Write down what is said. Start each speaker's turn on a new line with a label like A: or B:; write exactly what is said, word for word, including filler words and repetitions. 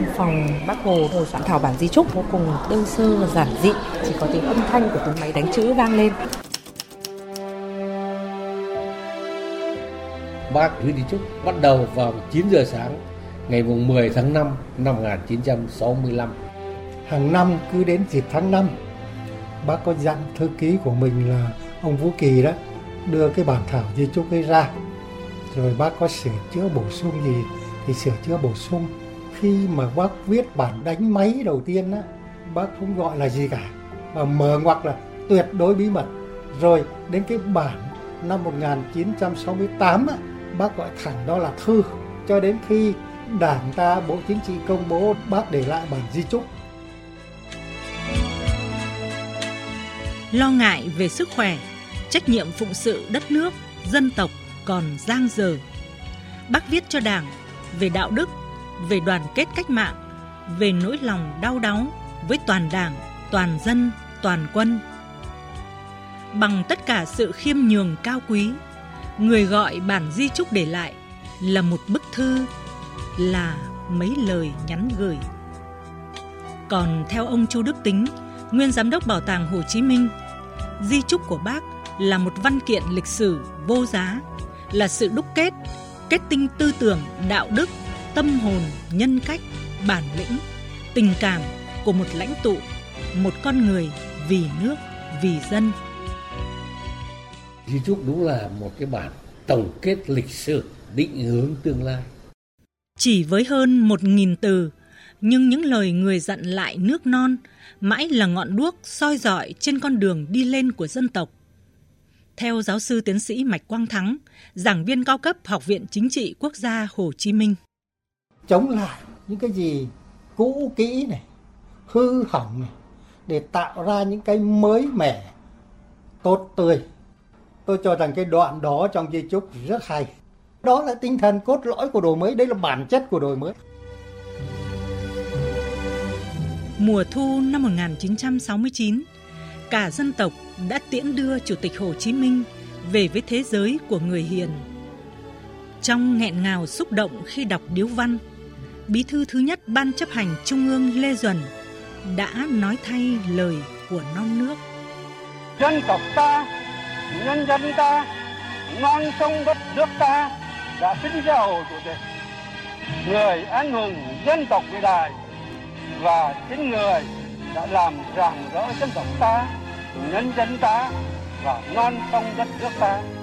A: Văn phòng Bác Hồ ngồi soạn thảo bản di chúc vô cùng đơn sơ và giản dị, chỉ có tiếng âm thanh của tiếng máy đánh chữ vang lên.
B: Bác gửi di chúc bắt đầu vào chín giờ sáng ngày mười tháng năm năm một nghìn chín trăm sáu mươi lăm.
C: Hàng năm cứ đến dịp tháng năm, bác có dặn thư ký của mình là ông Vũ Kỳ đó đưa cái bản thảo di chúc ấy ra. Rồi bác có sửa chữa bổ sung gì thì sửa chữa bổ sung. Khi mà bác viết bản đánh máy đầu tiên á, bác không gọi là gì cả, mà mở ngoặc là tuyệt đối bí mật. Rồi đến cái bản năm một nghìn chín trăm sáu mươi tám á, bác gọi thẳng đó là thư. Cho đến khi Đảng ta, Bộ Chính trị công bố, bác để lại bản di chúc.
D: Lo ngại về sức khỏe, trách nhiệm phụng sự đất nước, dân tộc còn dang dở. Bác viết cho Đảng về đạo đức, về đoàn kết cách mạng, về nỗi lòng đau đáu với toàn Đảng, toàn dân, toàn quân. Bằng tất cả sự khiêm nhường cao quý, người gọi bản di chúc để lại là một bức thư, là mấy lời nhắn gửi. Còn theo ông Chu Đức Tính, nguyên giám đốc Bảo tàng Hồ Chí Minh, di chúc của Bác là một văn kiện lịch sử vô giá, là sự đúc kết, kết tinh tư tưởng, đạo đức, tâm hồn, nhân cách, bản lĩnh, tình cảm của một lãnh tụ, một con người vì nước, vì dân.
B: Di chúc đúng là một cái bản tổng kết lịch sử, định hướng tương lai.
D: Chỉ với hơn một nghìn từ, nhưng những lời người dặn lại nước non mãi là ngọn đuốc soi rọi trên con đường đi lên của dân tộc. Theo giáo sư tiến sĩ Mạch Quang Thắng, giảng viên cao cấp Học viện Chính trị Quốc gia Hồ Chí Minh.
C: Chống lại những cái gì cũ kỹ này, hư hỏng này, để tạo ra những cái mới mẻ, tốt tươi. Tôi cho rằng cái đoạn đó trong di chúc rất hay. Đó là tinh thần cốt lõi của đổi mới, đây là bản chất của đổi mới.
D: Mùa thu năm một nghìn chín trăm sáu mươi chín, cả dân tộc đã tiễn đưa Chủ tịch Hồ Chí Minh về với thế giới của người hiền. Trong nghẹn ngào xúc động khi đọc điếu văn, Bí thư thứ nhất Ban chấp hành Trung ương Lê Duẩn đã nói thay lời của non nước.
E: Dân tộc ta, nhân dân ta, non sông đất nước ta đã sinh ra Hồ Chủ tịch, người anh hùng dân tộc vĩ đại, và chính người đã làm rạng rỡ dân tộc ta, nhân dân ta và non sông đất nước ta.